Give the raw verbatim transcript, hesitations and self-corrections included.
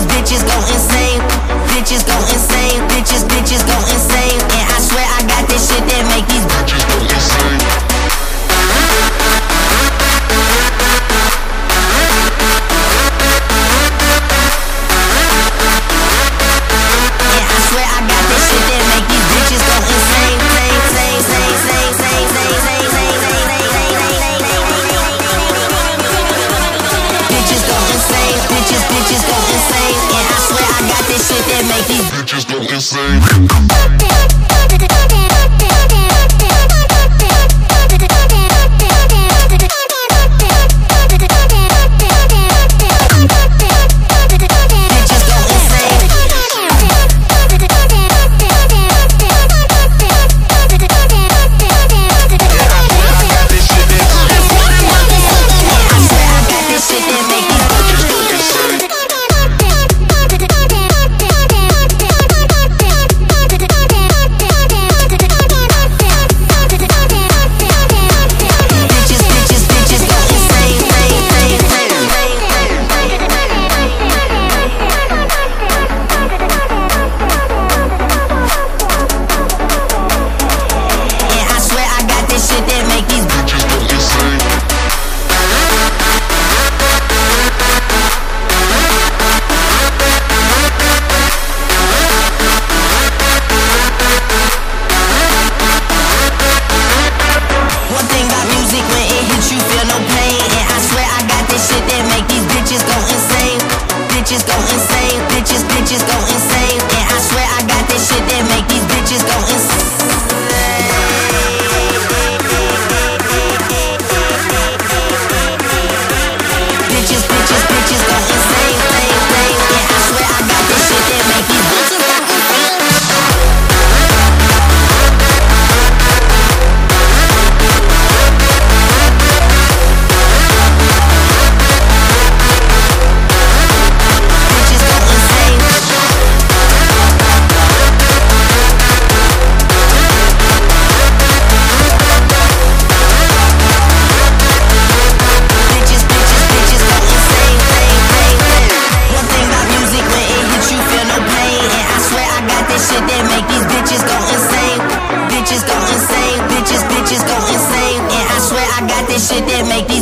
these bitches go insane. Bitches go insane, bitches, bitches go insane. And I swear I got this shit that make these bitches go insane. Yeah, I swear I got this shit that make these bitches go insane. Insane, insane, insane, insane, insane, insane, insane, bitches go insane, bitches, bitches go insane. And I swear I got this shit that make these bitches go insane. Shit that make these